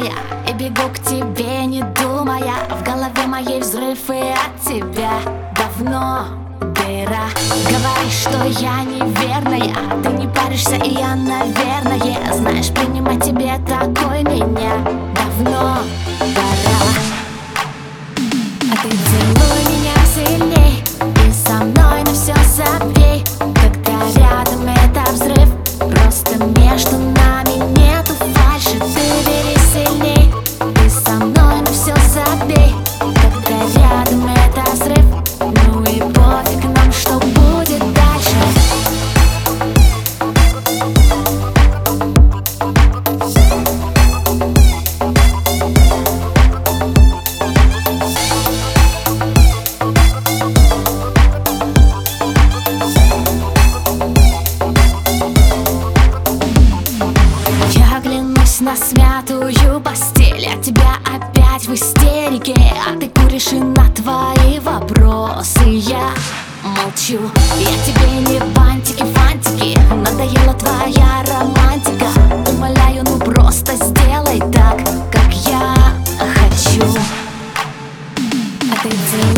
я и бегу к тебе, не думая. В голове моей взрыв и от тебя давно дыра. Говоришь, что я неверная, ты не паришься, и я, наверное, знаешь, принимать тебе такой меня давно пора. А ты целуй меня сильней и со мной на все забей. Когда рядом это взрыв, просто между нами нету фальши. Ты бери сильней и со мной на все забей. Когда рядом это взрыв, ну и пофиг нам, что будет дальше. Я оглянусь на смятую постель, а тебя опять в истерике. А ты куришь, и на твои вопросы я молчу. Я тебе не бантики-фантики, надоела твоя романтика. Умоляю, ну просто сделай так, как я хочу. А ты целуй